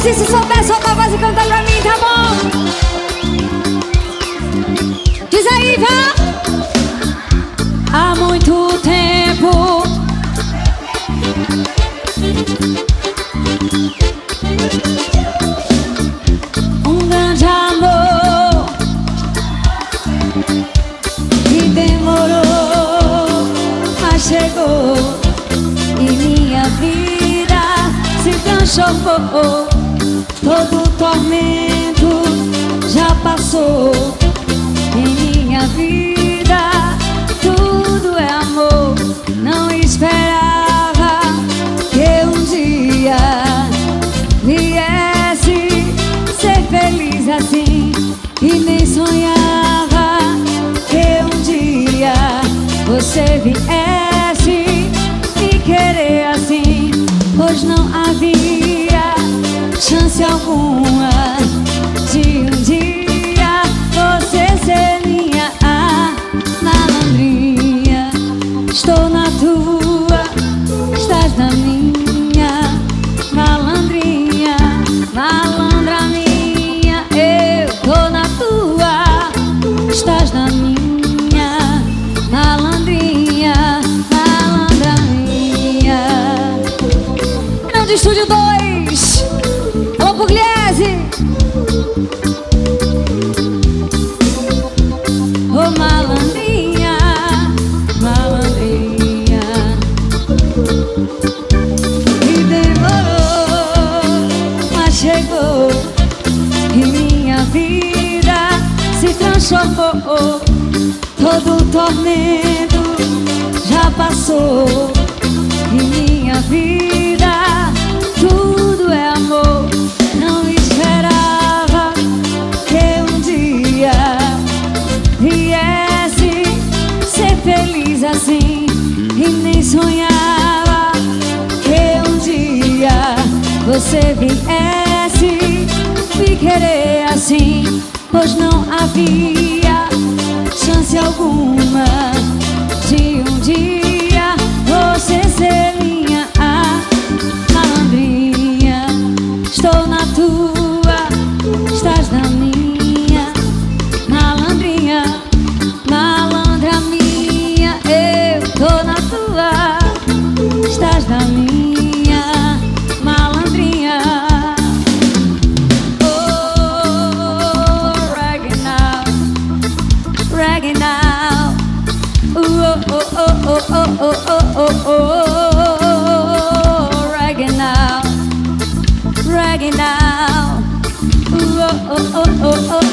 Se souber, solta a voz e canta pra mim, tá bom? Diz aí, vá! Há muito tempo um grande amor que demorou, mas chegou e minha vida se transformou. Todo tormento já passou em minha vida. Tudo é amor. Não esperava que um dia viesse ser feliz assim, e nem sonhava que um dia você viesse me querer assim, pois não havia chance alguma de um dia você ser minha malandrinha. Estou na tua, estás na minha, malandrinha, malandra minha. Eu tô na tua, estás na minha, malandrinha, malandra minha. Grande Estúdio 2, alô Pugliese. Ô malandrinha, malandrinha. E demorou, mas chegou e minha vida se transformou. Todo tormento já passou e minha vida tudo é amor. Não esperava que um dia viesse ser feliz assim, e nem sonhava que um dia você viesse me querer assim, pois não havia chance alguma de um dia você ser minha malandrinha. Estou na tua, estás na minha, malandrinha, malandra minha. Eu tô na tua, estás na minha, malandrinha. Oh, reggae now, reggae now. Oh, oh, oh, oh, oh, oh, oh, oh, oh, reggae now, reggae now. Oh, oh, oh, oh, oh.